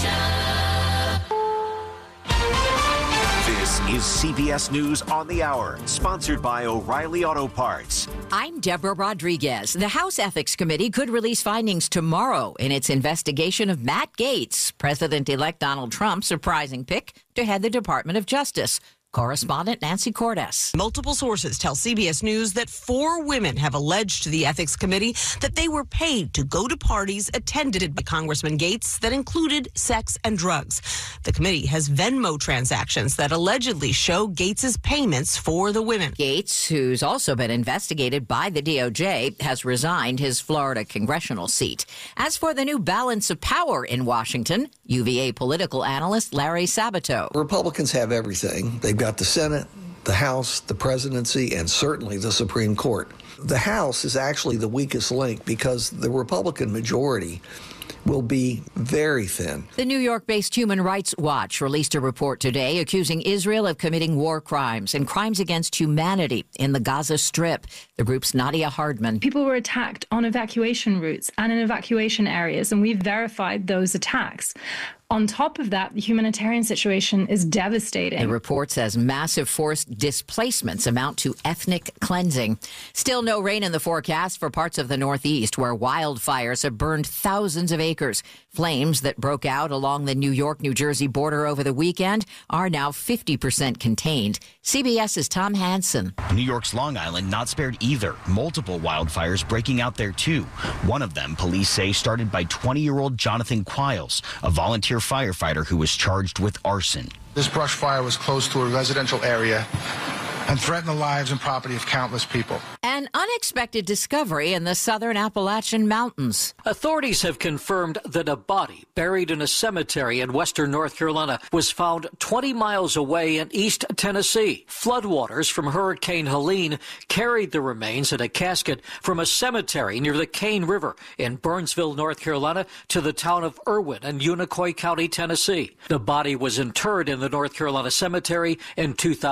This is CBS News on the Hour, sponsored by O'Reilly Auto Parts. I'm Deborah Rodriguez. The House Ethics Committee could release findings tomorrow in its investigation of Matt Gaetz, President-elect Donald Trump's surprising pick to head the Department of Justice. Correspondent Nancy Cordes. Multiple sources tell CBS News that 4 women have alleged to the Ethics Committee that they were paid to go to parties attended by Congressman Gaetz that included sex and drugs. The committee has Venmo transactions that allegedly show Gaetz's payments for the women. Gaetz, who's also been investigated by the DOJ, has resigned his Florida congressional seat. As for the new balance of power in Washington, UVA political analyst Larry Sabato. Republicans have everything. They've got the Senate, the House, the presidency, and certainly the Supreme Court. The House is actually the weakest link because the Republican majority will be very thin. The New York-based Human Rights Watch released a report today accusing Israel of committing war crimes and crimes against humanity in the Gaza Strip. The group's Nadia Hardman. People were attacked on evacuation routes and in evacuation areas, and we've verified those attacks. On top of that, the humanitarian situation is devastating. The report says massive forced displacements amount to ethnic cleansing. Still no rain in the forecast for parts of the Northeast, where wildfires have burned thousands of acres. Flames that broke out along the New York-New Jersey border over the weekend are now 50% contained. CBS's Tom Hansen. New York's Long Island not spared either. Multiple wildfires breaking out there, too. One of them, police say, started by 20-year-old Jonathan Quiles, a volunteer firefighter who was charged with arson. This brush fire was close to a residential area and threatened the lives and property of countless people. An unexpected discovery in the southern Appalachian Mountains. Authorities have confirmed that a body buried in a cemetery in western North Carolina was found 20 miles away in East Tennessee. Floodwaters from Hurricane Helene carried the remains in a casket from a cemetery near the Cane River in Burnsville, North Carolina, to the town of Irwin in Unicoi County, Tennessee. The body was interred in the North Carolina cemetery in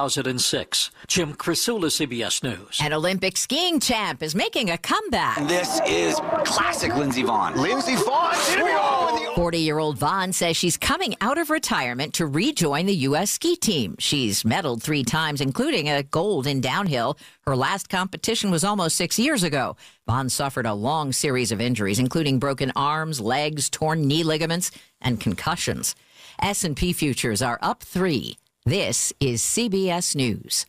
2006. Jim Crisula, CBS News. An Olympic skiing champ is making a comeback. And this is classic Lindsey Vonn. Lindsey Vonn, 40-year-old Vonn says she's coming out of retirement to rejoin the U.S. ski team. She's medaled 3 times, including a gold in downhill. Her last competition was almost 6 years ago. Vonn suffered a long series of injuries, including broken arms, legs, torn knee ligaments, and concussions. S&P futures are up 3. This is CBS News.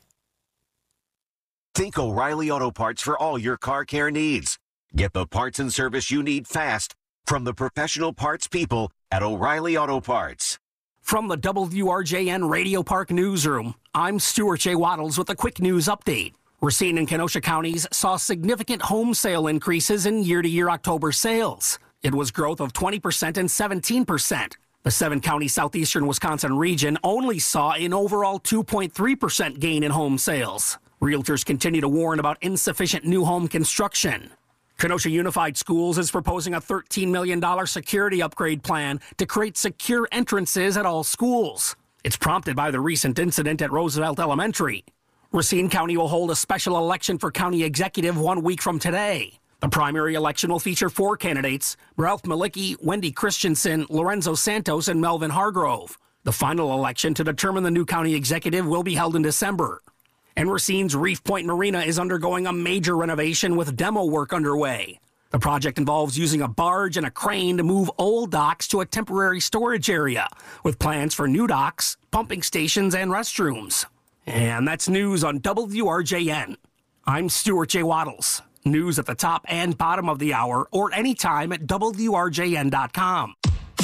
Think O'Reilly Auto Parts for all your car care needs. Get the parts and service you need fast from the professional parts people at O'Reilly Auto Parts. From the WRJN Radio Park Newsroom, I'm Stuart J. Waddles with a quick news update. Racine and Kenosha counties saw significant home sale increases in year-to-year October sales. It was growth of 20% and 17%. The 7-county southeastern Wisconsin region only saw an overall 2.3% gain in home sales. Realtors continue to warn about insufficient new home construction. Kenosha Unified Schools is proposing a $13 million security upgrade plan to create secure entrances at all schools. It's prompted by the recent incident at Roosevelt Elementary. Racine County will hold a special election for county executive 1 week from today. The primary election will feature 4 candidates: Ralph Malicki, Wendy Christensen, Lorenzo Santos, and Melvin Hargrove. The final election to determine the new county executive will be held in December. And Racine's Reef Point Marina is undergoing a major renovation with demo work underway. The project involves using a barge and a crane to move old docks to a temporary storage area, with plans for new docks, pumping stations, and restrooms. And that's news on WRJN. I'm Stuart J. Waddles. News at the top and bottom of the hour or anytime at WRJN.com.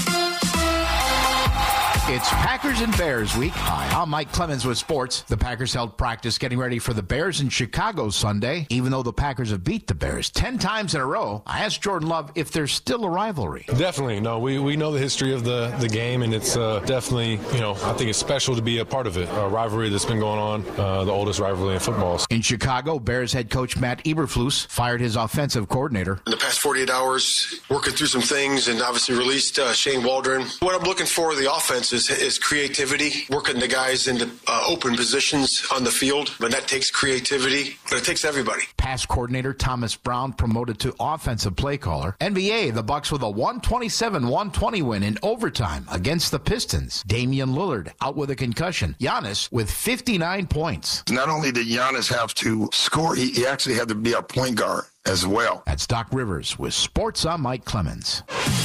It's Packers and Bears week. Hi, I'm Mike Clemens with sports. The Packers held practice getting ready for the Bears in Chicago Sunday. Even though the Packers have beat the Bears 10 times in a row, I asked Jordan Love if there's still a rivalry. Definitely. No, we know the history of the game, and it's definitely, I think it's special to be a part of it. A rivalry that's been going on, the oldest rivalry in football. In Chicago, Bears head coach Matt Eberflus fired his offensive coordinator. In the past 48 hours, working through some things and obviously released Shane Waldron. What I'm looking for in the offense is creativity, working the guys into open positions on the field, but that takes creativity, but it takes everybody. Pass coordinator Thomas Brown promoted to offensive play caller. NBA, the Bucks with a 127-120 win in overtime against the Pistons. Damian Lillard out with a concussion. Giannis with 59 points. Not only did Giannis have to score, he actually had to be a point guard as well. That's Doc Rivers with Sports. I'm Mike Clemens.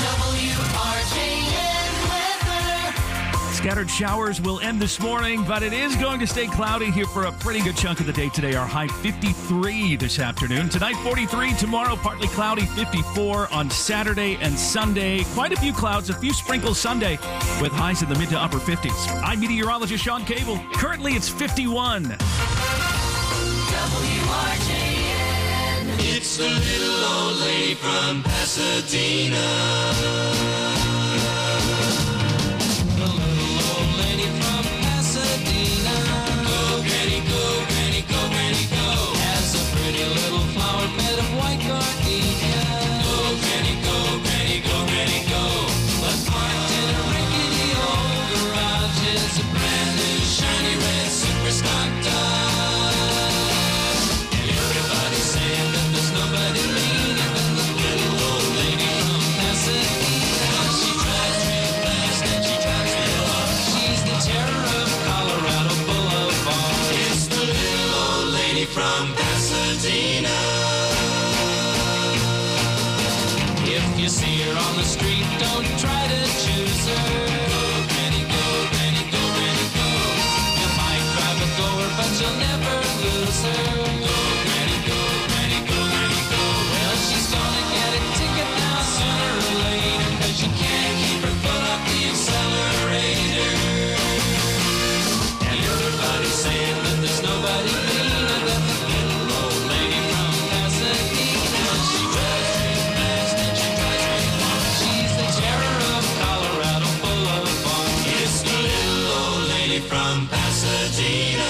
Scattered showers will end this morning, but it is going to stay cloudy here for a pretty good chunk of the day today. Our high 53 this afternoon. Tonight 43, tomorrow partly cloudy, 54 on Saturday and Sunday. Quite a few clouds, a few sprinkles Sunday with highs in the mid to upper 50s. I'm meteorologist Sean Cable. Currently it's 51. WRJN. It's the little old lady from Pasadena. From Pasadena. If you see her on the street, don't try to choose her. Go, Granny, go, Granny, go, Granny, go. You might drive a goer, but you'll never lose her. Go, Granny, go, Granny, go, Granny, go. Well, she's gonna get a ticket now sooner or later, 'cause you can't keep her foot off the accelerator. And everybody's saying that there's nobody cleaner than the little old lady from Pasadena. She drives real fast and she drives real far. She's the terror of Colorado Boulevard. It's the little old lady from Pasadena.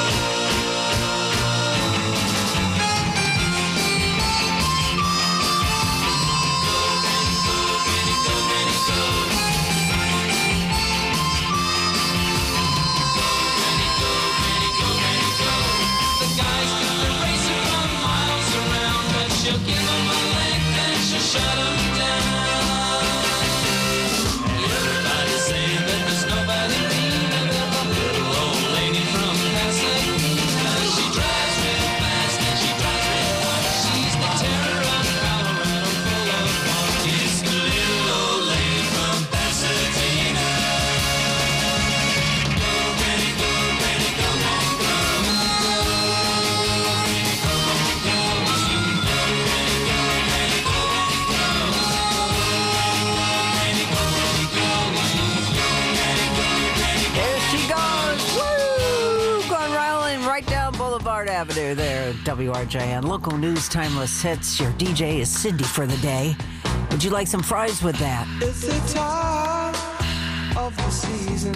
Avenue there at WRJN. Local news, timeless hits. Your DJ is Cindy for the day. Would you like some fries with that? It's the time of the season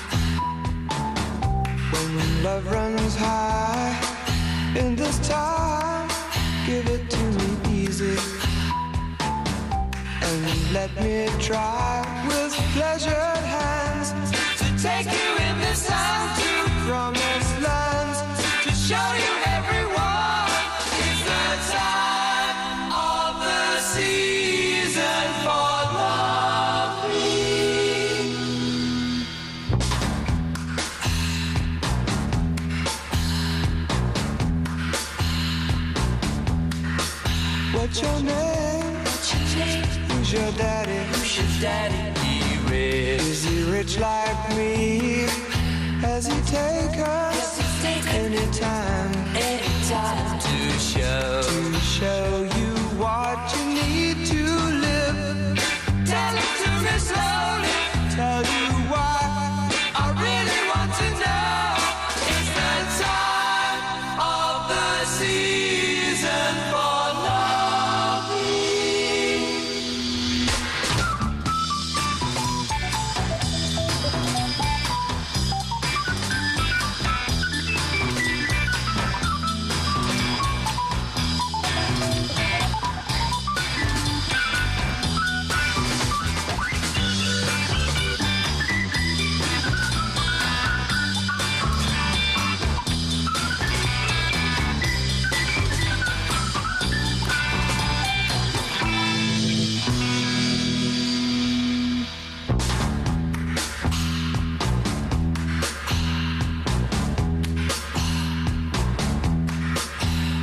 when love runs high. In this time, give it to me easy and let me try with pleasured hands to take you in this time to promised lands, to show you everyone. It's the time of the season for loving. What's your name? Who's your daddy? He rich. Is he rich like me? Has he taken anytime to show you what you need to live? Tell it to me slowly. Tell you why I really want to know. It's the time of the season for loving.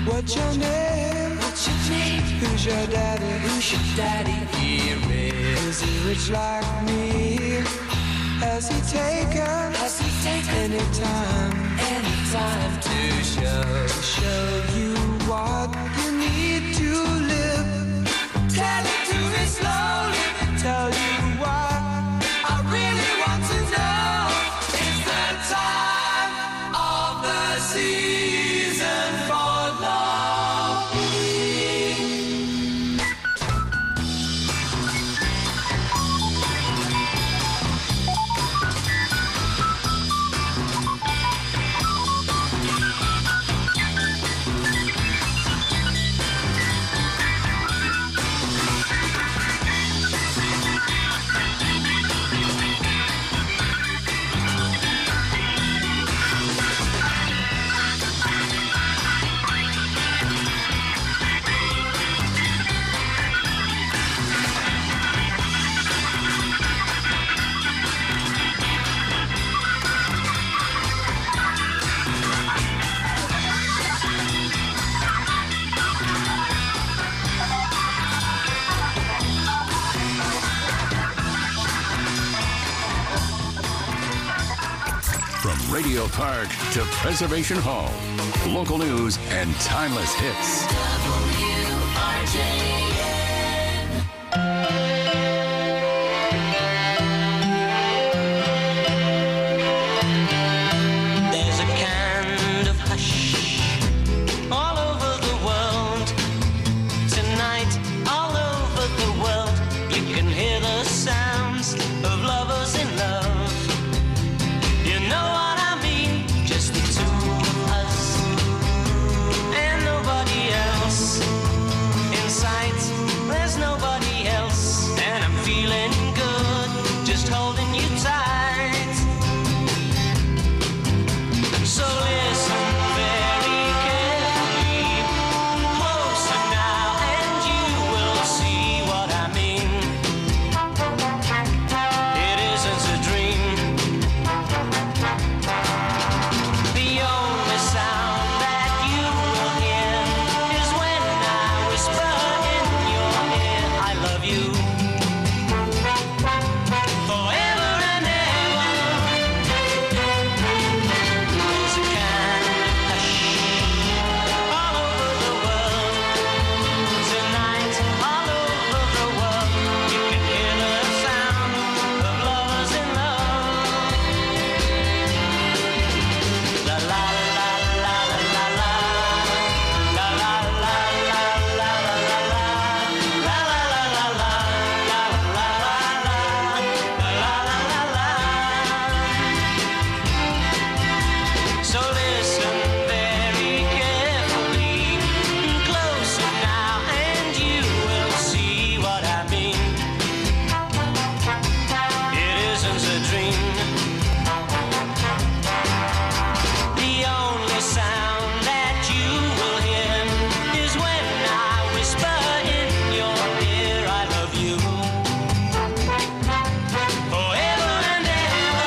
What's your name? What's your name? Who's your daddy? Who's your daddy? Here is he rich like me? Has he taken any time to show you what you need to live? Tell it to me slowly, tell you what I really want to know. It's the time of the season for loving. From Radio Park to Preservation Hall, local news and timeless hits. There's a kind of hush all over the world. Tonight, all over the world, you can hear the sounds of lovers in love. You know what I mean? Just the two of us and nobody else. In sight, there's nobody else. And I'm feeling good, just holding you tight. So listen very carefully, closer now, and you will see what I mean. It isn't a dream. The only sound that you will hear is when I whisper in your ear, I love you. Forever and ever. There's a kind of hush all over the world. Tonight, all over the world, you can hear the sound of lovers in love. La la la la la la la. La la la la la la la la. La la la la la. La la la la. La la la la. So listen very carefully, closer now, and you will see what I mean. It isn't a dream. The only sound that you will hear is when I whisper in your ear, I love you. Forever and ever.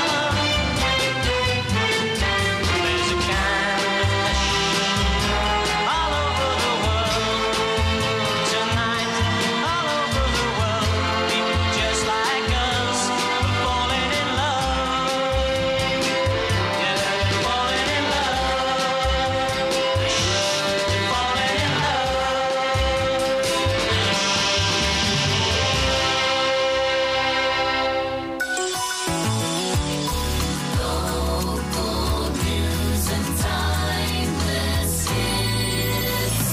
There's a kind of hush all over the world. Tonight, all over the world, people just like us are falling in love. Yeah, falling in love. Falling in Local news and timeless hits.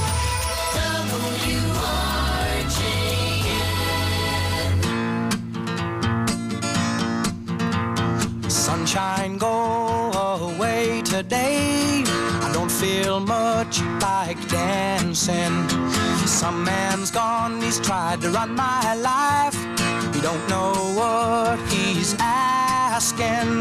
WRJN. Sunshine, go away today. I don't feel much like dancing. Some man's gone, he's tried to run my life. He don't know what he's asking.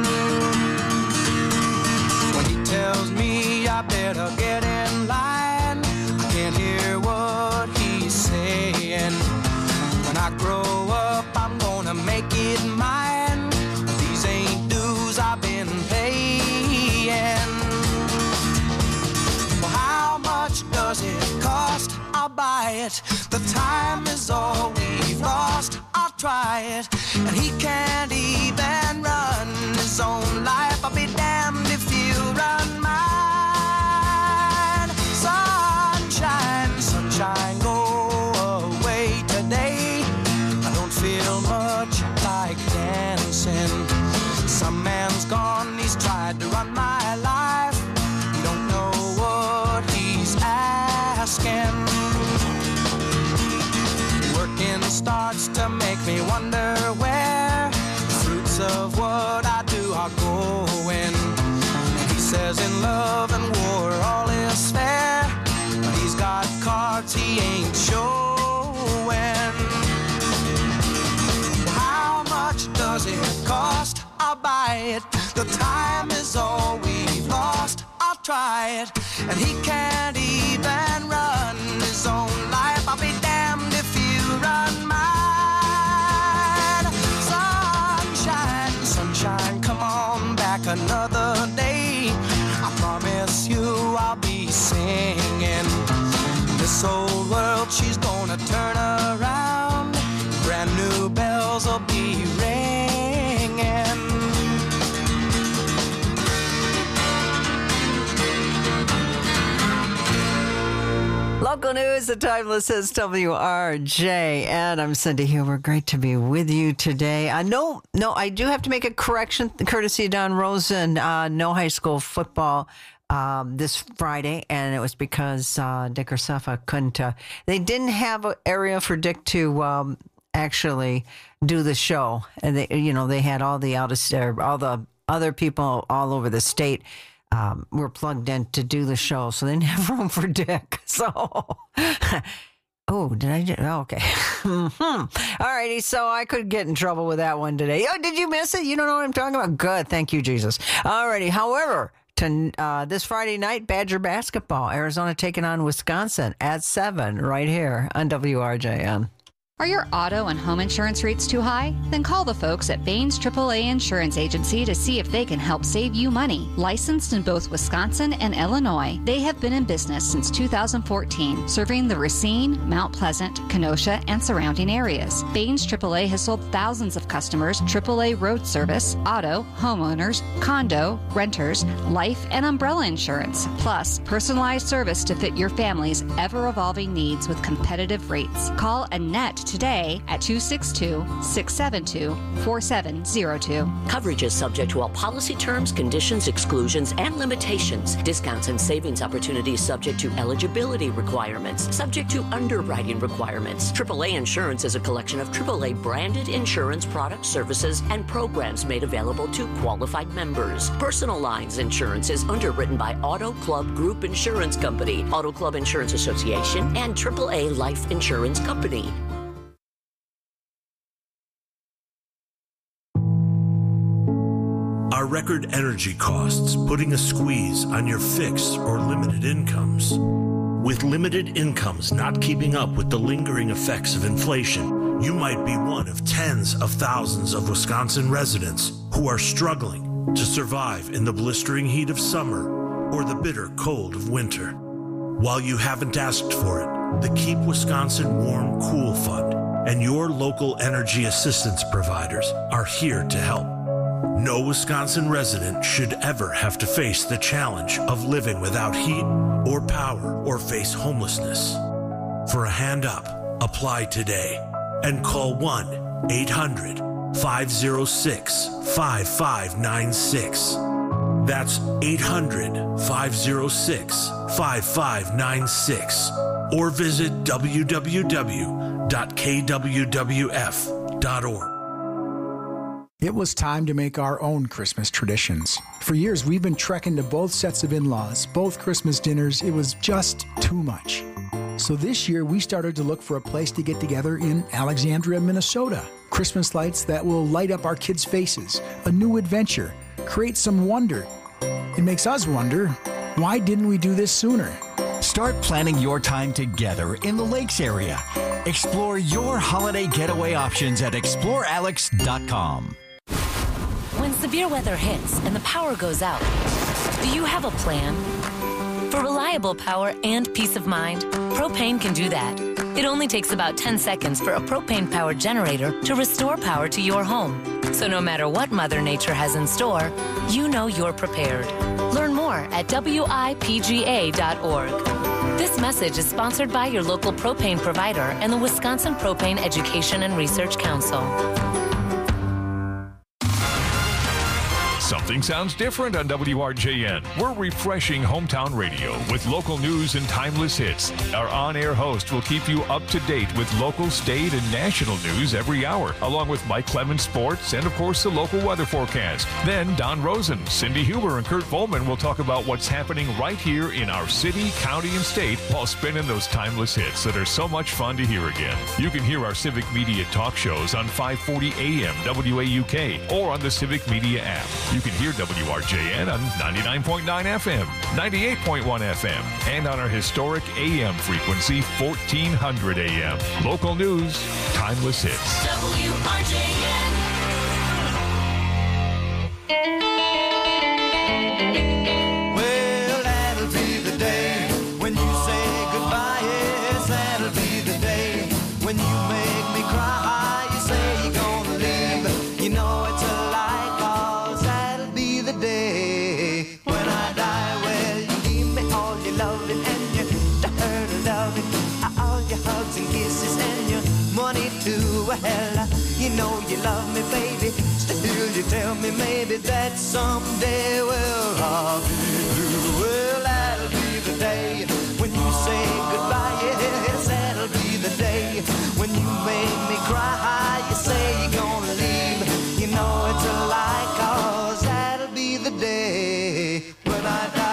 When he tells me I better get in line, I can't hear what he's saying. When I grow up, I'm gonna make it mine. These ain't dues I've been paying. Well, how much I'll buy it. The time is all we've lost. I'll try it. And he can't even run his own life. I'll be damned if you run mine. Sunshine, sunshine, go away today. I don't feel much like dancing. Some man's gone, he's tried to run my life. You don't know what he's asking. Working starts to make me wonder where the fruits of what I do are going. He says in love and war all is fair, but he's got cards he ain't showing. How much does it cost? I'll buy it. The time is all we've lost. I'll try it. And he can't even run his own life. I'll be damned if you run mine. Sunshine, sunshine, come on back another day. I promise you I'll be singing. This old world, she's gonna turn around. Brand new bells will be ringing. Local news, the Timeless is WRJ, and I'm Cindy Huber. Great to be with you today. No, I do have to make a correction, courtesy of Don Rosen. No high school football this Friday, and it was because Dick Ursafa couldn't. They didn't have an area for Dick to actually do the show, and they had all the all the other people all over the state. Were plugged in to do the show, so they didn't have room for Dick. So, okay. All righty, so I could get in trouble with that one today. Oh, did you miss it? You don't know what I'm talking about? Good, thank you, Jesus. All righty, however, this Friday night, Badger basketball, Arizona taking on Wisconsin at 7 right here on WRJN. Are your auto and home insurance rates too high? Then call the folks at Baines AAA Insurance Agency to see if they can help save you money. Licensed in both Wisconsin and Illinois, they have been in business since 2014, serving the Racine, Mount Pleasant, Kenosha, and surrounding areas. Baines AAA has sold thousands of customers AAA road service, auto, homeowners, condo, renters, life, and umbrella insurance, plus personalized service to fit your family's ever-evolving needs with competitive rates. Call Annette today at 262-672-4702. Coverage is subject to all policy terms, conditions, exclusions, and limitations. Discounts and savings opportunities subject to eligibility requirements, subject to underwriting requirements. AAA Insurance is a collection of AAA branded insurance products, services, and programs made available to qualified members. Personal lines insurance is underwritten by Auto Club Group Insurance Company, Auto Club Insurance Association, and AAA Life Insurance Company. Are record energy costs putting a squeeze on your fixed or limited incomes? With limited incomes not keeping up with the lingering effects of inflation, you might be one of tens of thousands of Wisconsin residents who are struggling to survive in the blistering heat of summer or the bitter cold of winter. While you haven't asked for it, the Keep Wisconsin Warm Cool Fund and your local energy assistance providers are here to help. No Wisconsin resident should ever have to face the challenge of living without heat or power or face homelessness. For a hand up, apply today and call 1-800-506-5596. That's 800-506-5596. Or visit www.kwwf.org. It was time to make our own Christmas traditions. For years, we've been trekking to both sets of in-laws, both Christmas dinners. It was just too much. So this year, we started to look for a place to get together in Alexandria, Minnesota. Christmas lights that will light up our kids' faces, a new adventure, create some wonder. It makes us wonder, why didn't we do this sooner? Start planning your time together in the Lakes area. Explore your holiday getaway options at explorealex.com. When severe weather hits and the power goes out, do you have a plan? For reliable reliable power and peace of mind? Propane can do that. It only takes about 10 seconds for a propane-powered generator to restore power to your home. So no matter what Mother Nature has in store, you know you're prepared. Learn more at WIPGA.org. This message is sponsored by your local propane provider and the Wisconsin Propane Education and Research Council. Something sounds different on WRJN. We're refreshing hometown radio with local news and timeless hits. Our on-air host will keep you up to date with local, state, and national news every hour, along with Mike Clemens Sports and, of course, the local weather forecast. Then Don Rosen, Cindy Huber, and Kurt Volman will talk about what's happening right here in our city, county, and state while spinning those timeless hits that are so much fun to hear again. You can hear our Civic Media talk shows on 540 AM WAUK or on the Civic Media app. You can hear WRJN on 99.9 FM, 98.1 FM, and on our historic AM frequency, 1400 AM. Local news, timeless hits. WRJN. Well, that'll be the day when you say goodbye. Yes, that'll be the day when you make me cry. You say you're gonna leave. You know it's a lie, 'cause that'll be the day when I die. Well, you give me all your loving and your loving, all your hugs and kisses and your money too. Well, you know you love me, baby. Still, you tell me maybe that someday, well, I'll be through. Well, that'll be the day when you say goodbye. Yes, that'll be the day when you make me cry. You say you're gonna leave. You know it's a lie, 'cause that'll be the day when I die.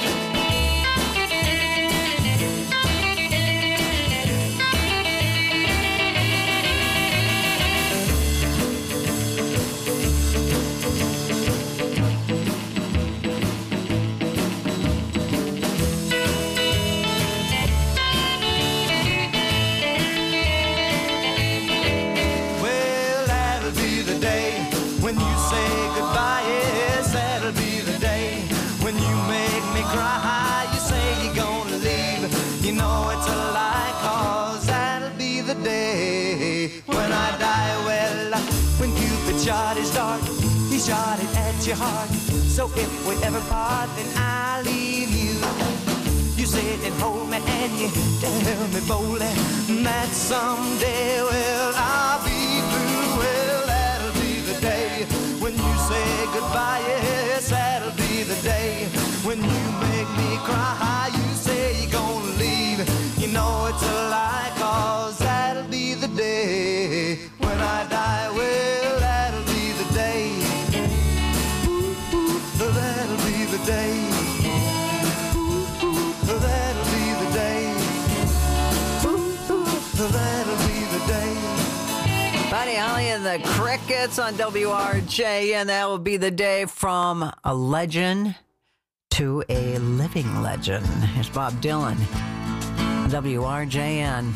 Well, that'll be the day when you say goodbye. Yes, that'll be the day when you make me cry. You say you're gonna leave. You know it's a lie, 'cause that'll be the day when I die. Well, when Cupid shot his dart, he shot it at your heart. So if we ever part, then I'll leave you. You sit and hold me and you tell me boldly that someday, well, I'll be through. Well, that'll be the day when you say goodbye. Yes, that'll be the day when you make me cry. You say you're gonna leave. You know it's a lie, 'cause that'll be the day when I die. Well, that'll be the day. Ooh, ooh, that'll be the day. That'll be the day. That'll be the day. Buddy Holly and the Crickets on WRJ, and that will be the day from a legend to a living legend. Here's Bob Dylan, WRJN.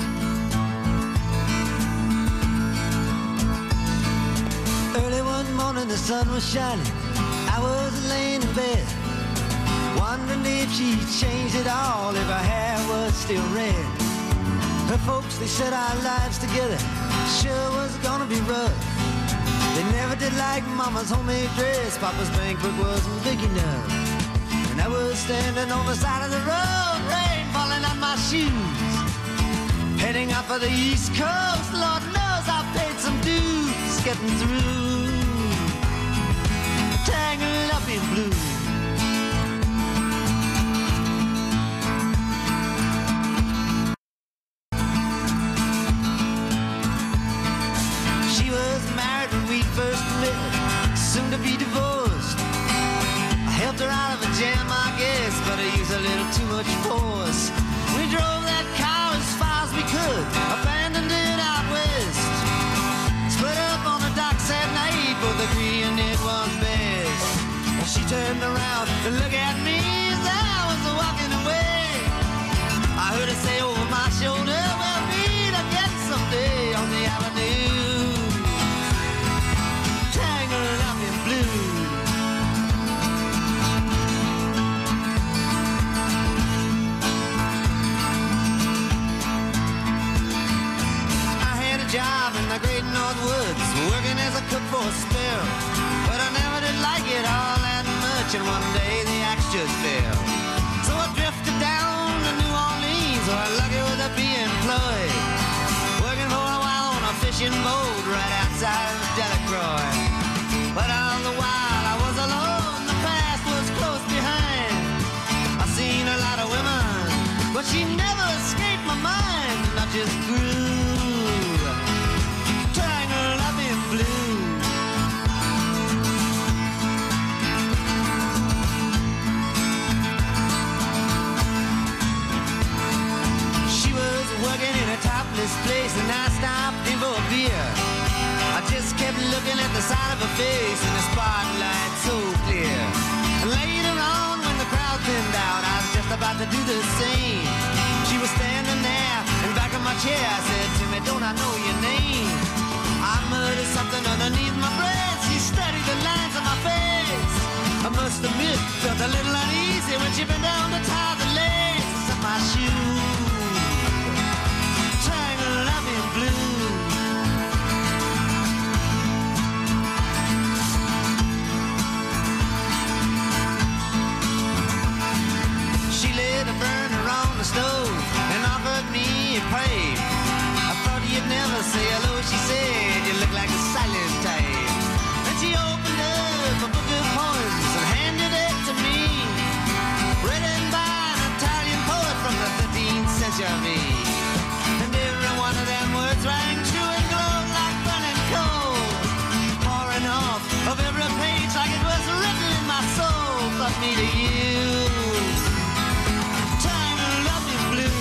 Early one morning, the sun was shining. I was laying in bed, wondering if she'd changed it all, if her hair was still red. Her folks, they said our lives together sure was gonna be rough. They never did like Mama's homemade dress. Papa's bank book wasn't big enough. And I was standing on the side of the road, rain falling on my shoes, heading up for the East Coast. Lord knows I paid some dues getting through, tangled up in blue. She was married when we first met, soon to be divorced. I helped her out of a jam, I guess, but I used a little too much force. We drove that car as far as we could, abandoned it out west. Split up on the docks at night, both agreeing it was best. Well, she turned around the great north woods, working as a cook for a spell. But I never did like it all that much, and one day the axe just fell. So I drifted down to New Orleans, where lucky was to be employed, working for a while on a fishing boat right outside of Delacroix. But all the while I was alone, the past was close behind. I seen a lot of women, but she never escaped my mind, and I just grew tangled up in blue. She was working in a topless place, and I stopped in for a beer. I just kept looking at the side of her face in the spotlight so clear. And later on, when the crowd thinned out, I was just about to do the same. She was standing there in back of my chair. I said to me, don't I know your name? I muttered something underneath my breath. She studied the lines on my face. I must admit, felt a little uneasy when she bent down to tie the laces of my shoe. Tangled up in blue. She lit a burner on the stove and offered me a pipe. I thought you'd never say hello, she said. You look like a silent type. And she opened up a book of poems and handed it to me, written by an Italian poet from the 13th century. And every one of them words rang true and glowed like burning coal, pouring off of every page like it was written in my soul. From me to you, tangled up in blue.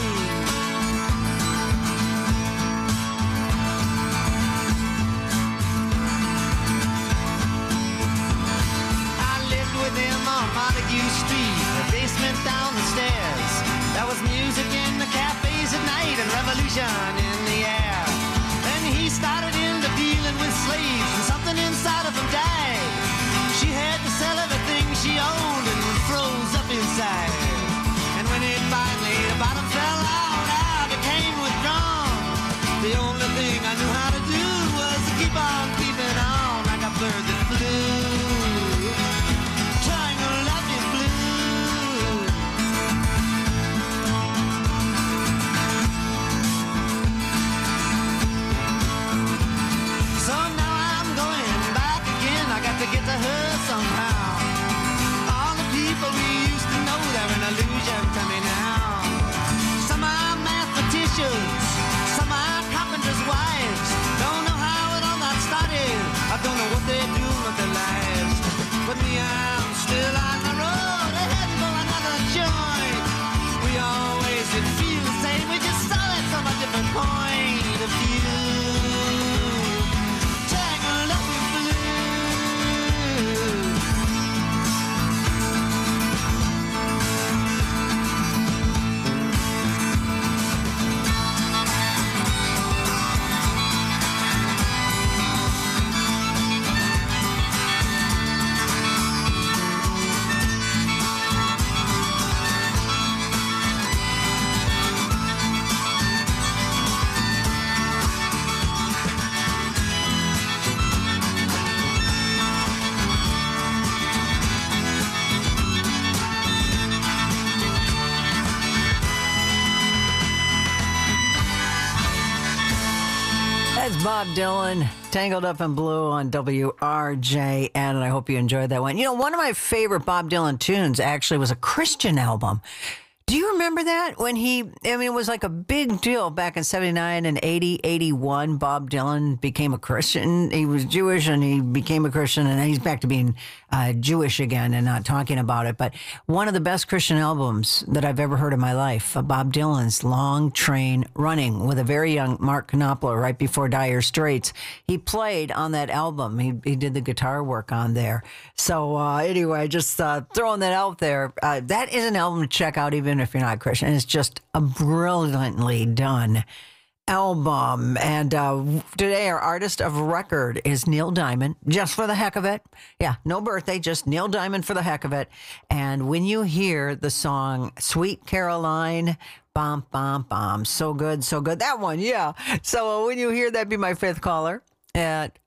I lived with him on Montague Street, the basement down the stairs. There was music in the cafes at night and revolution in the air. Then he started into dealing with slaves, and something inside of him died. She had to sell everything she owned and froze up inside. And when it finally, the bottom fell out, I became withdrawn. The only thing I knew how to do was to keep on keeping on like a bird that flew, tangled up in blue. So now I'm going back again. I got to get to her somehow. All the people we used to know, they're an illusion to me now. Some are mathematicians, some are carpenters' wives. Don't know how it all got started, I don't know what they're doing with their lives. But me, I'm still on the road, heading for another joint. We always did feel the same, we just saw it from a different point of view. Tangled up in blue. That's Bob Dylan, Tangled Up in Blue on WRJN, and I hope you enjoyed that one. You know, one of my favorite Bob Dylan tunes actually was a Christian album. Do you remember that? When it was like a big deal back in 79 and 80, 81. Bob Dylan became a Christian. He was Jewish and he became a Christian, and he's back to being Jewish again and not talking about it. But one of the best Christian albums that I've ever heard in my life, Bob Dylan's Long Train Running, with a very young Mark Knopfler right before Dire Straits. He played on that album. He did the guitar work on there. So anyway, just throwing that out there. That is an album to check out even if you're not Christian. It's just a brilliantly done album. And today our artist of record is Neil Diamond, just for the heck of it. Yeah, no birthday, just Neil Diamond for the heck of it. And when you hear the song Sweet Caroline Bum, bum, bum. So good, so good. That one, yeah. So when you hear that, be my fifth caller at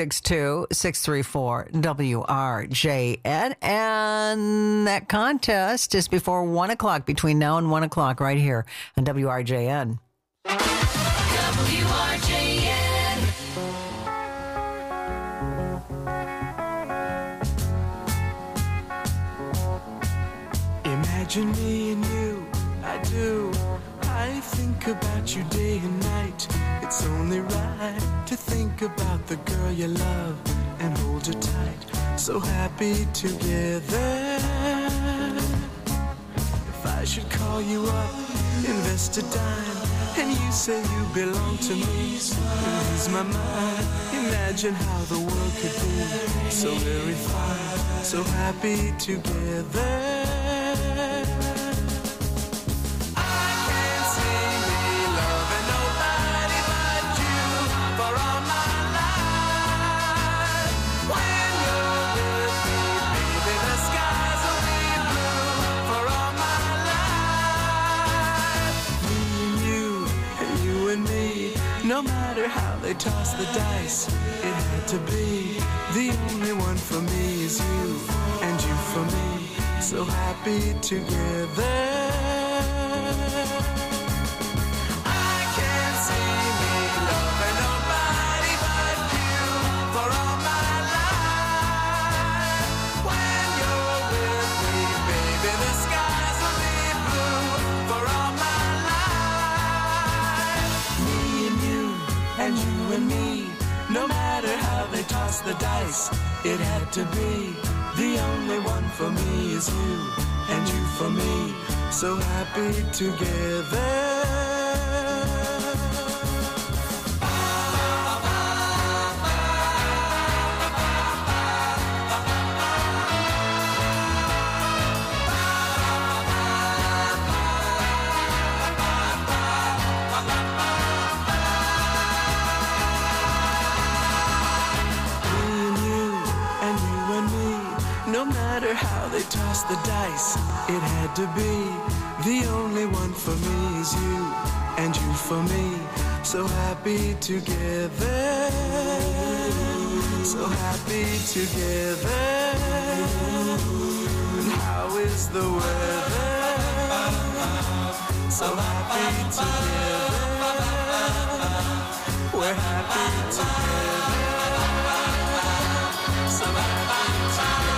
262-634-WRJN. And that contest is before 1 o'clock, between now and 1 o'clock, right here on WRJN. WRJN. Imagine me and you, I do. I think about you day and night. It's only right to think about the girl you love and hold her tight. So happy together. If I should call you up, invest a dime, and you say you belong to me, lose my mind. Imagine how the world could be so very fine, so happy together. No matter how they toss the dice, it had to be. The only one for me is you, and you for me, so happy together. I can't see me loving nobody but you for all my life. When you're with me, baby, the skies will be blue for all my life. Me and you, and you and me, no matter how they toss the dice, it had to be. The only one for me is you, and you for me, so happy together. No matter how they toss the dice, it had to be. The only one for me is you, and you for me, so happy together. So happy together. And how is the weather? So happy together. We're happy together. So happy together.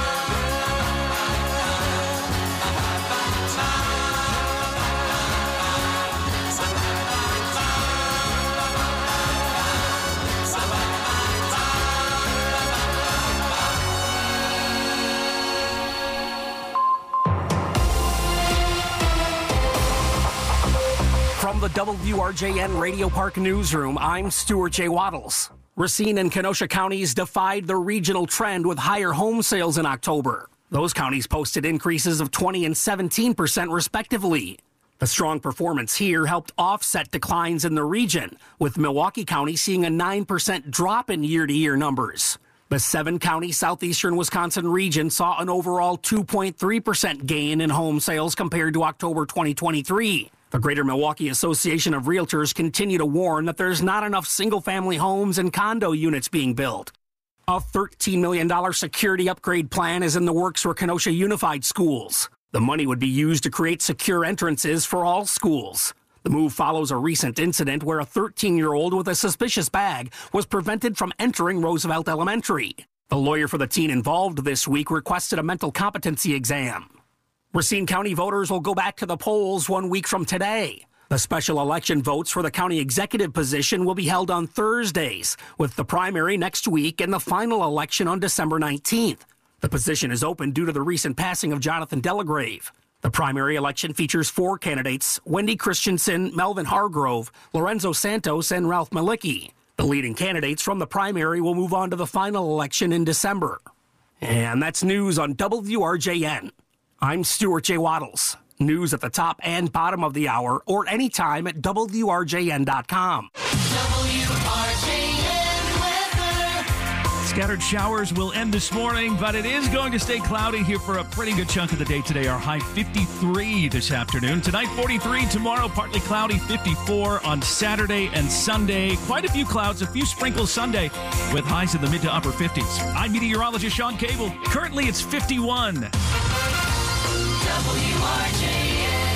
From the WRJN Radio Park Newsroom, I'm Stuart J. Waddles. Racine and Kenosha counties defied the regional trend with higher home sales in October. Those counties posted increases of 20% and 17% respectively. The strong performance here helped offset declines in the region, with Milwaukee County seeing a 9% drop in year-to-year numbers. The 7-county southeastern Wisconsin region saw an overall 2.3% gain in home sales compared to October 2023. The Greater Milwaukee Association of Realtors continue to warn that there's not enough single-family homes and condo units being built. A $13 million security upgrade plan is in the works for Kenosha Unified Schools. The money would be used to create secure entrances for all schools. The move follows a recent incident where a 13-year-old with a suspicious bag was prevented from entering Roosevelt Elementary. The lawyer for the teen involved this week requested a mental competency exam. Racine County voters will go back to the polls 1 week from today. The special election votes for the county executive position will be held on Thursdays, with the primary next week and the final election on December 19th. The position is open due to the recent passing of Jonathan Delagrave. The primary election features 4 candidates: Wendy Christensen, Melvin Hargrove, Lorenzo Santos, and Ralph Malicki. The leading candidates from the primary will move on to the final election in December. And that's news on WRJN. I'm Stuart J. Waddles. News at the top and bottom of the hour or anytime at WRJN.com. WRJN weather. Scattered showers will end this morning, but it is going to stay cloudy here for a pretty good chunk of the day today. Our high 53 this afternoon. Tonight 43, tomorrow partly cloudy, 54 on Saturday and Sunday. Quite a few clouds, a few sprinkles Sunday with highs in the mid to upper 50s. I'm meteorologist Sean Cable. Currently it's 51. WRJN.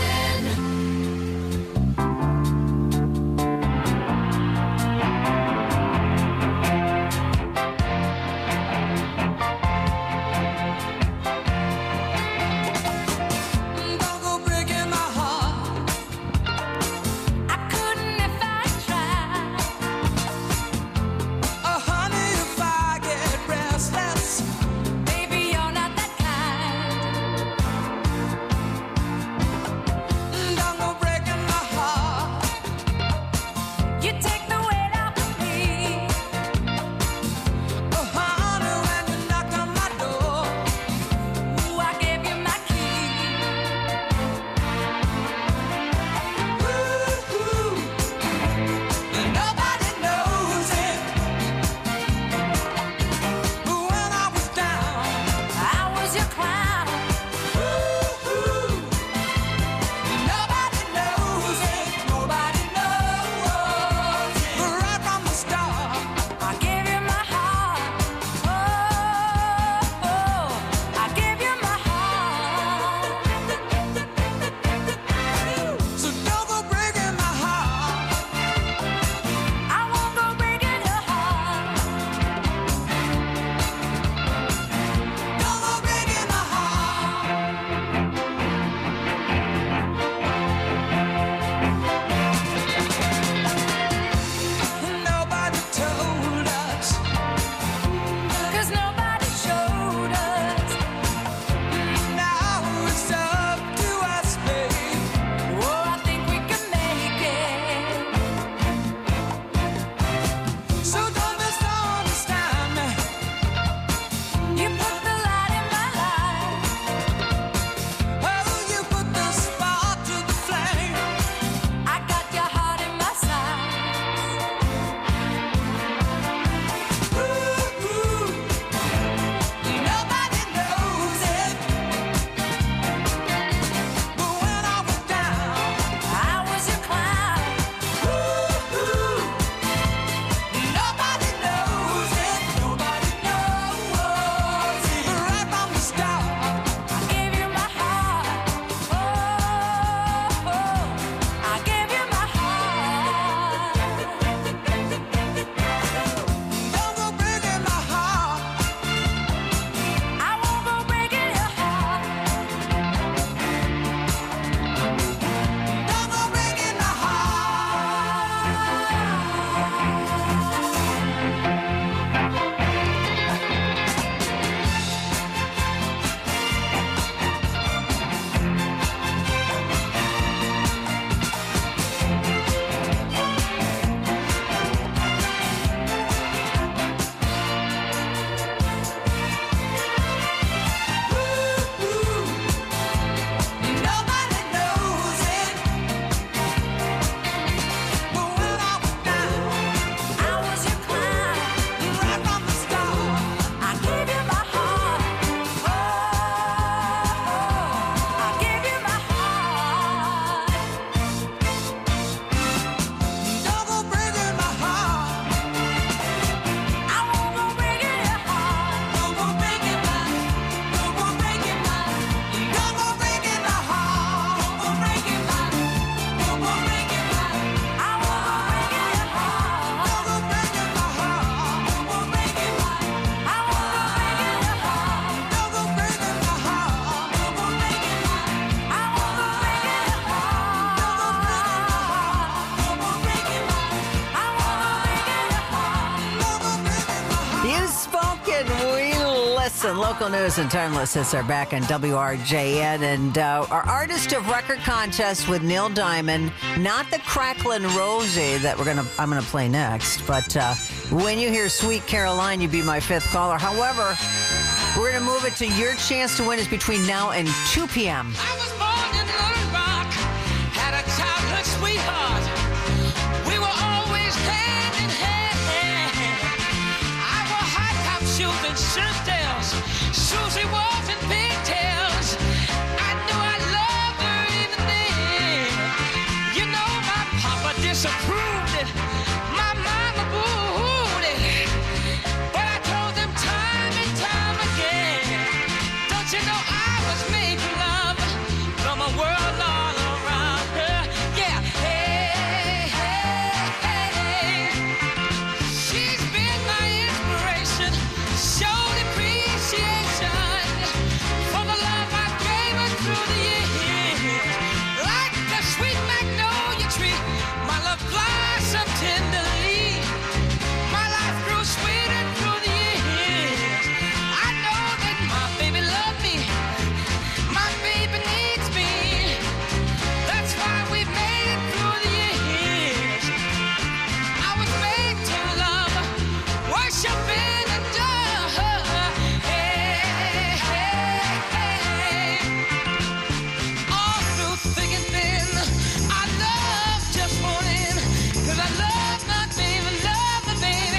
Local news and timeless hits are back on WRJN, and our Artist of Record contest with Neil Diamond, not the Cracklin' Rosie that I'm gonna play next, but when you hear Sweet Caroline, you'd be my fifth caller. However, we're gonna move it to your chance to win is between now and 2 p.m. I was born in Little Rock, had a childhood sweetheart. We were always hand in hand. I wore high top shoes. disapproved it. My mama booed it. But I told them time and time again, don't you know I was made for love from a world all around her? Yeah, hey, hey, hey. She's been my inspiration, showed appreciation for the love I gave her through the years. Like a sweet magnolia tree, my love blossomed tenderly. My life grew sweeter through the years. I know that my baby loved me, my baby needs me. That's why we made it through the years. I was made to love, worship and adore. Hey, hey, hey. All through thick and thin, I love just one in, 'cause I love my baby, love my baby.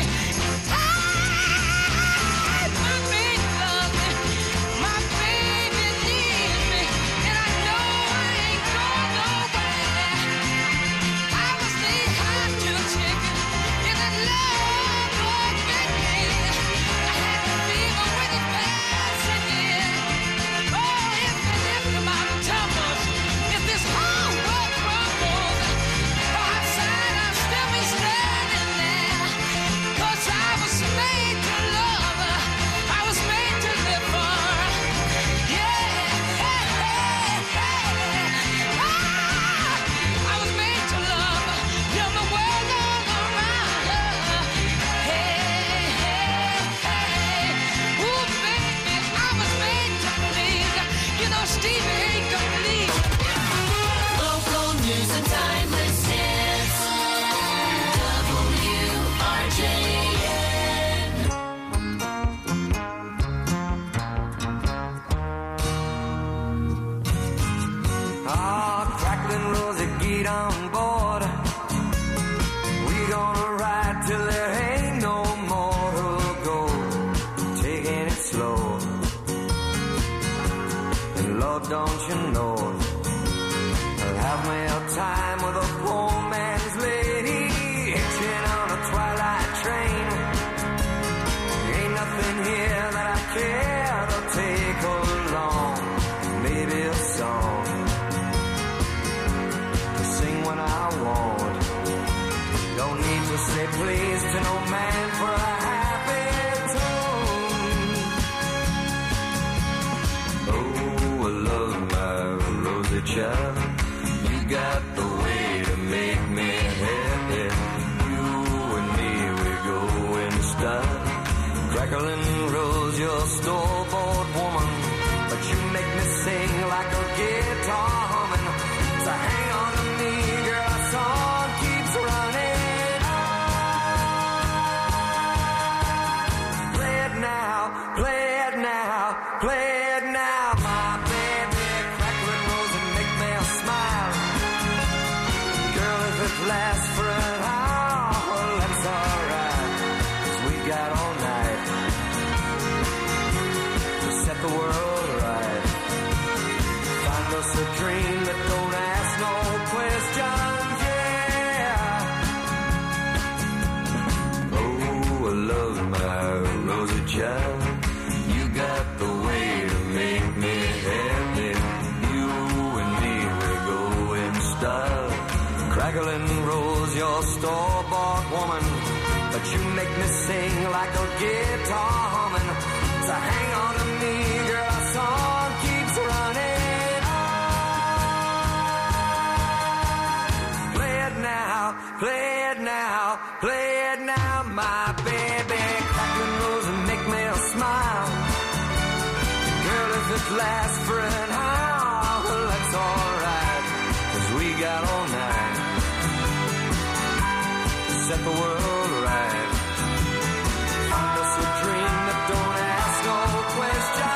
My baby loves me, my baby needs me, and I know I ain't going nowhere. I was the hot little chicken in that love boy baby. I had the fever when it passed again. Oh, if the lift of my tumbles, if this whole world crumbles, outside I'll still be standing there. 'Cause I was made to love, I was made to live for. Yeah, hey, hey, hey. I was made to love, you're the world all around. Hey, hey, hey. Ooh, baby, I was made to please. You know, Stevie ain't gonna leave. Local news and timeless hits. WRJN. Ah, crackling Rosie, get on board. We gonna ride till there ain't no more to go. Taking it slow. And Lord, don't you know, I'll have me a time with a poor man's lady, hitching on a twilight train. Ain't nothing here that I care to take along. Maybe a song to sing when I want. Don't need to say please to no man for a happy tune. Oh, I love my Rosie child. You got the way to make me happy. You and me, we go in style. Crackling Rose, you're store-bought woman, but you make me sing like a guitar humming. So hang on to me, girl, our song keeps running. Play it now, play it now, play it now, my baby. Crackling Rose and make me smile. Girl, if it lasts for an hour, that's alright, 'cause we got all night to set the world right. Find us a dream that don't ask no questions, yeah. Oh, I love my Rosie child. You got the way to make me happy. You and me, we go in style. Crackling Rose, you're store-bought woman, but you make me sing like a guitar humming. So hang on to me, girl, our song keeps running. Play it now, play it now, play it now, my baby. Crackling Rose and make me smile. Girl, if it lasts for an hour, that's alright, 'cause we got all night to set the world right. Find us a dream that don't ask no questions.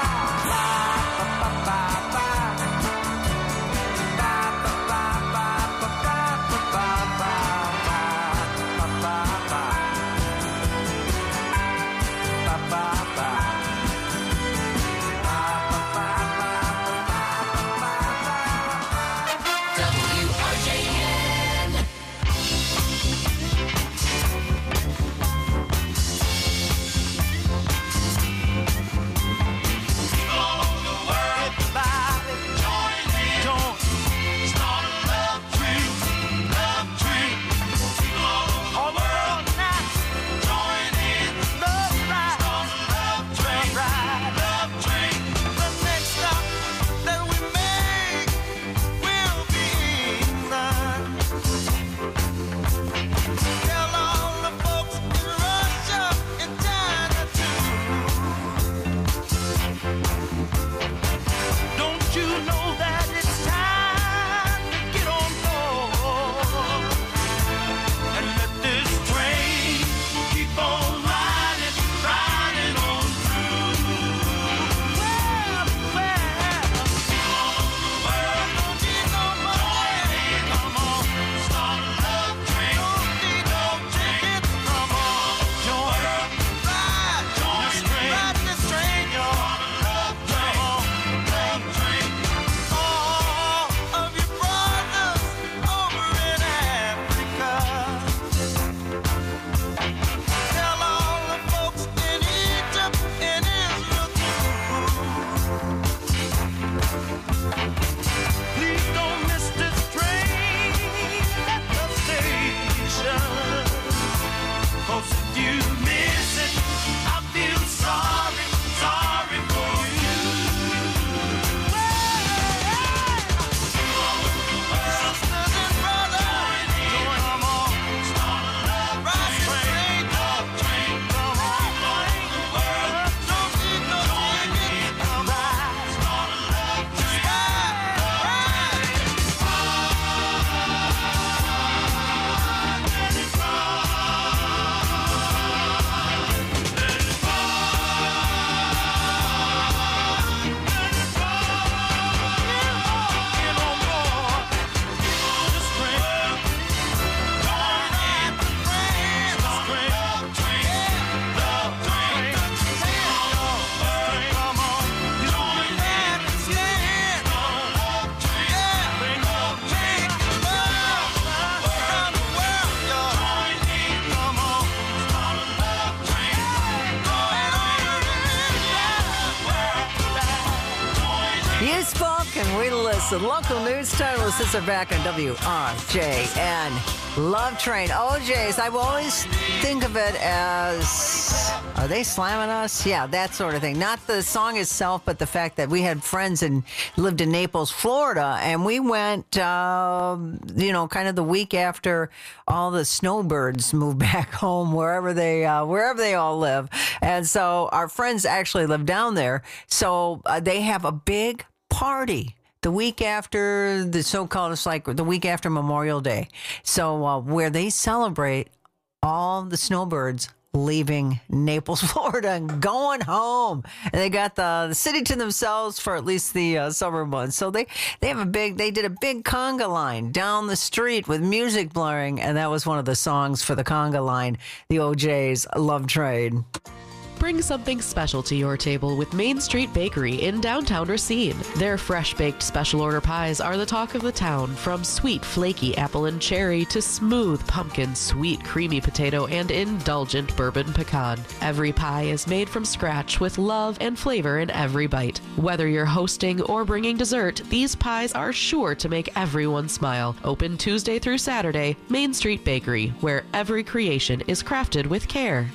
The local news timeless are back on WRJN. Love Train. OJ's. I will always think of it as, are they slamming us? Yeah, that sort of thing. Not the song itself, but the fact that we had friends and lived in Naples, Florida, and we went, kind of the week after all the snowbirds moved back home, wherever they all live. And so our friends actually live down there. So they have a big party the week after the so-called, it's like the week after Memorial Day. So where they celebrate all the snowbirds leaving Naples, Florida and going home. And they got the city to themselves for at least the summer months. So they did a big conga line down the street with music blaring. And that was one of the songs for the conga line, the OJ's Love Train. Bring something special to your table with Main Street Bakery in downtown Racine. Their fresh-baked special order pies are the talk of the town, from sweet, flaky apple and cherry to smooth pumpkin, sweet, creamy potato, and indulgent bourbon pecan. Every pie is made from scratch with love and flavor in every bite. Whether you're hosting or bringing dessert, these pies are sure to make everyone smile. Open Tuesday through Saturday, Main Street Bakery, where every creation is crafted with care.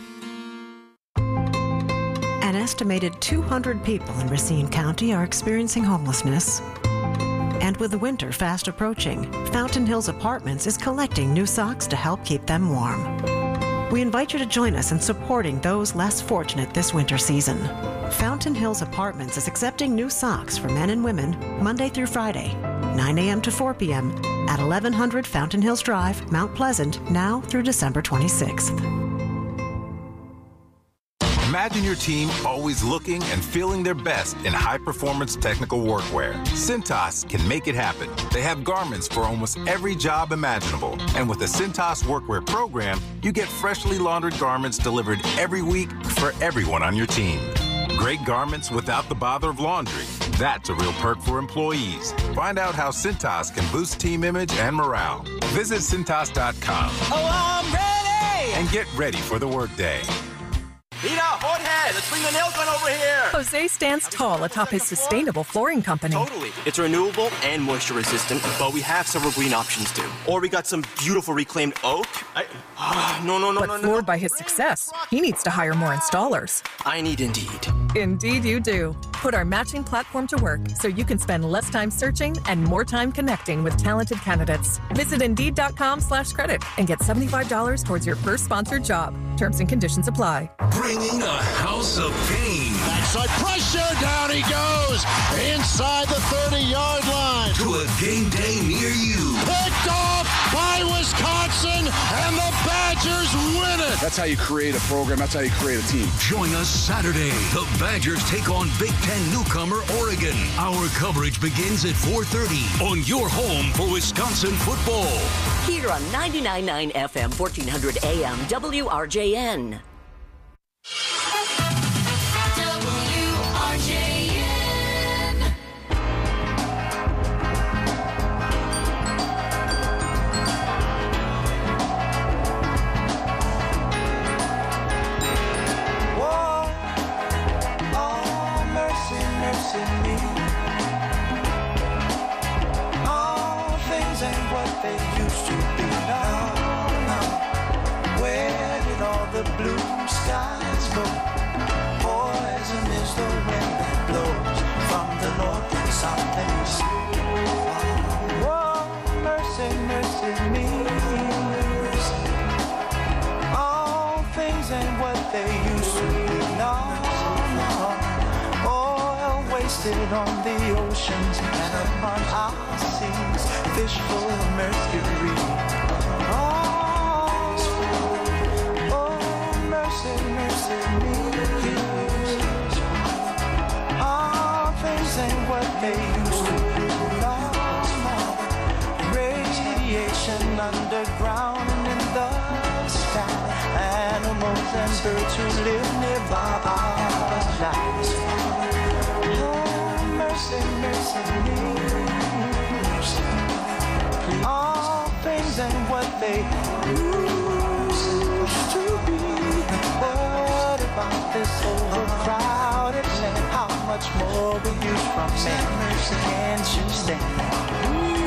An estimated 200 people in Racine County are experiencing homelessness. And with the winter fast approaching, Fountain Hills Apartments is collecting new socks to help keep them warm. We invite you to join us in supporting those less fortunate this winter season. Fountain Hills Apartments is accepting new socks for men and women Monday through Friday, 9 a.m. to 4 p.m. at 1100 Fountain Hills Drive, Mount Pleasant, now through December 26th. Imagine your team always looking and feeling their best in high-performance technical workwear. Cintas can make it happen. They have garments for almost every job imaginable. And with the Cintas Workwear program, you get freshly laundered garments delivered every week for everyone on your team. Great garments without the bother of laundry. That's a real perk for employees. Find out how Cintas can boost team image and morale. Visit Cintas.com. Oh, I'm ready! And get ready for the workday. Rita, hold head. Let's bring the nail gun over here. Jose stands tall atop his sustainable flooring company. Totally. It's renewable and moisture resistant, but we have several green options too. Or we got some beautiful reclaimed oak. But floored by his success, he needs to hire more installers. I need Indeed. Indeed you do. Put our matching platform to work so you can spend less time searching and more time connecting with talented candidates. Visit Indeed.com/credit and get $75 towards your first sponsored job. Terms and conditions apply. Bringing a house of pain. Backside pressure, down he goes, inside the 30-yard line. To a game day near you. Picked off by Wisconsin, and the Badgers win it. That's how you create a program. That's how you create a team. Join us Saturday. The Badgers take on Big Ten newcomer Oregon. Our coverage begins at 4:30 on your home for Wisconsin football. Here on 99.9 FM, 1400 AM, WRJN. Blue skies go. Poison is the wind that blows from the north and south and east. Oh, mercy, mercy me. All things ain't what they used to be. No, no. Oil wasted on the oceans and upon our seas. Fish full of mercury. Ain't what they used to be. No more radiation underground and in the sky. Animals and birds who live nearby are alive. Oh, mercy, mercy me. All things ain't what they used to be. What about this overcrowded land? How much more will you from me? Can't you stand?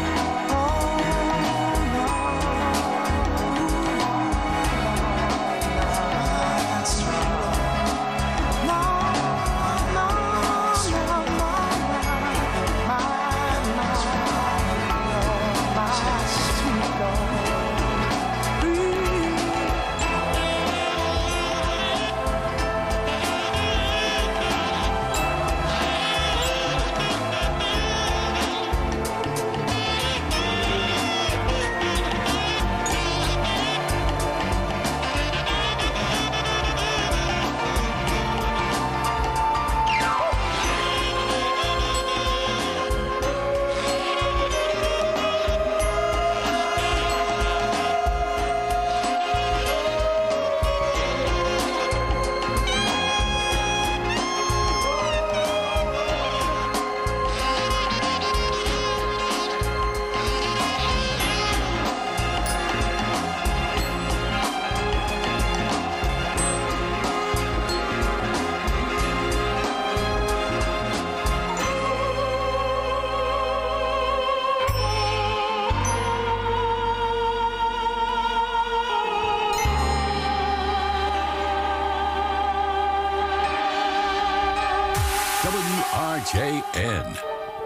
WRJN.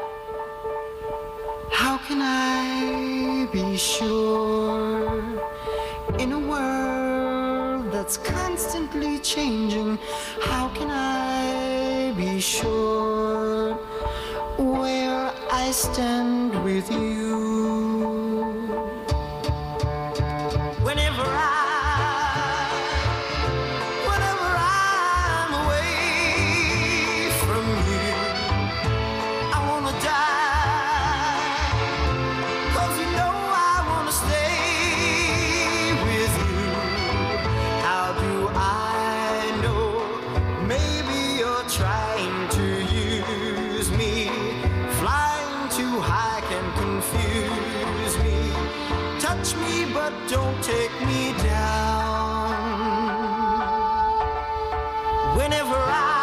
How can I be sure in a world that's constantly changing? How can I be sure where I stand with you? Whenever I'm away from you, I wanna die, 'cause you know I wanna stay with you. How do I know? Maybe you're trying to use me. Flying too high can confuse me. Touch me but don't take me down. Whenever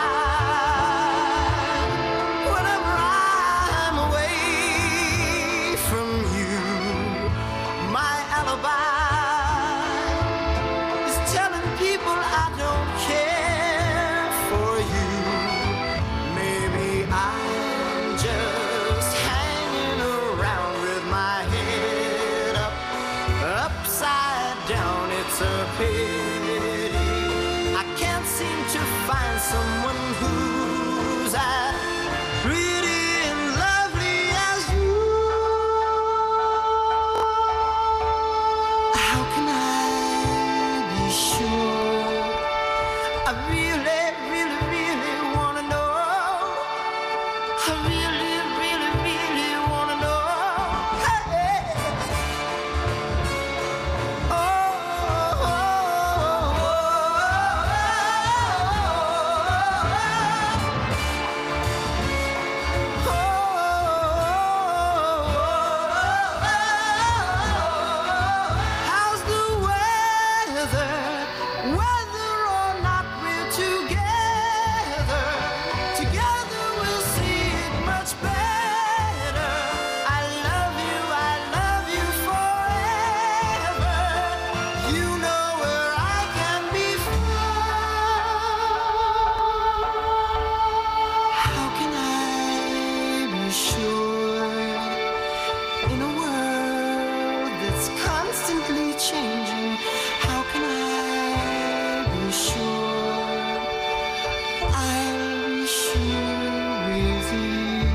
I'm away from you, my alibi is telling people I don't care for you. Maybe I'm just hanging around with my head up, upside down. It's a pity I can't seem to find someone who's as pretty and lovely as you. How can I be sure? I really, really, really wanna know. I really, really, really wanna know. Hey. How's the weather? Whether or not we're together, together we'll see it much better. I love you forever. You know where I can be found. How can I be sure in a world that's constantly changing? How can I be sure I'll be sure with you?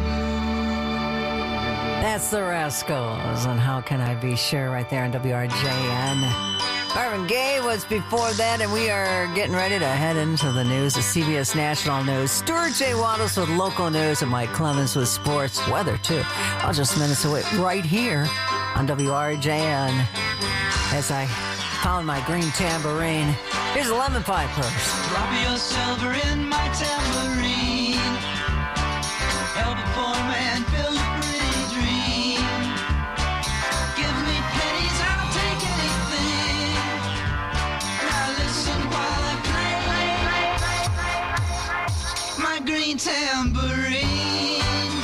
That's the Rascals, and How Can I Be Sure right there on WRJN. Marvin Gaye was before that, and we are getting ready to head into the news, the CBS National News. Stuart J. Waddles with local news, and Mike Clemens with sports weather, too. All just minutes away right here on WRJN as I pound my green tambourine. Here's a lemon pie first. Drop your silver in my tambourine. Help a poor man build a pretty dream. Give me pennies, I'll take anything. Now listen while I play my green green tambourine.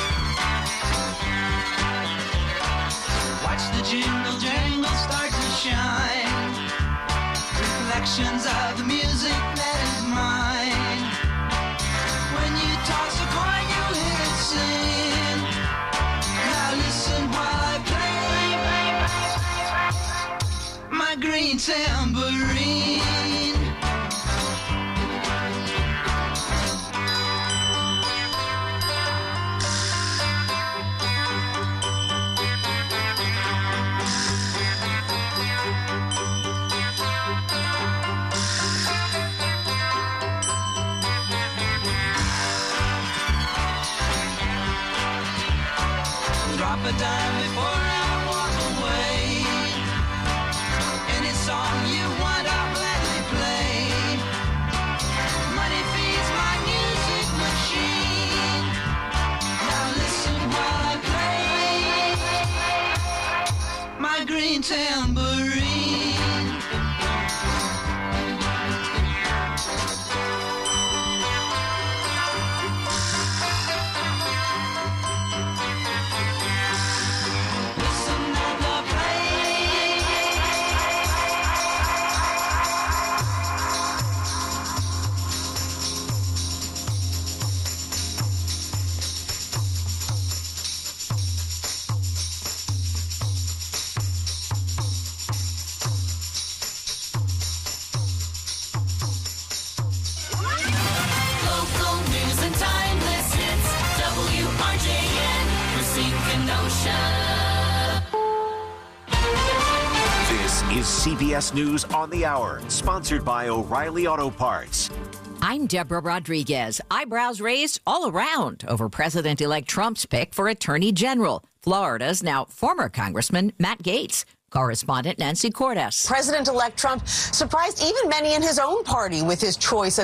Watch the jingle jangle start to shine. Reflections of the music that is mine. When you toss a coin, you'll hear it sing. Now listen while I play my green tambourine. Drop a dime before I walk away. Any song you want, I'll gladly play. Money feeds my music machine. Now listen while I play my green tambourine. Local news and timeless hits. WRJN, Racine, Kenosha. This is CBS News on the Hour, sponsored by O'Reilly Auto Parts. I'm Deborah Rodriguez. Eyebrows raised all around over President-elect Trump's pick for Attorney General. Florida's now former Congressman Matt Gaetz. Correspondent Nancy Cordes. President-elect Trump surprised even many in his own party with his choice of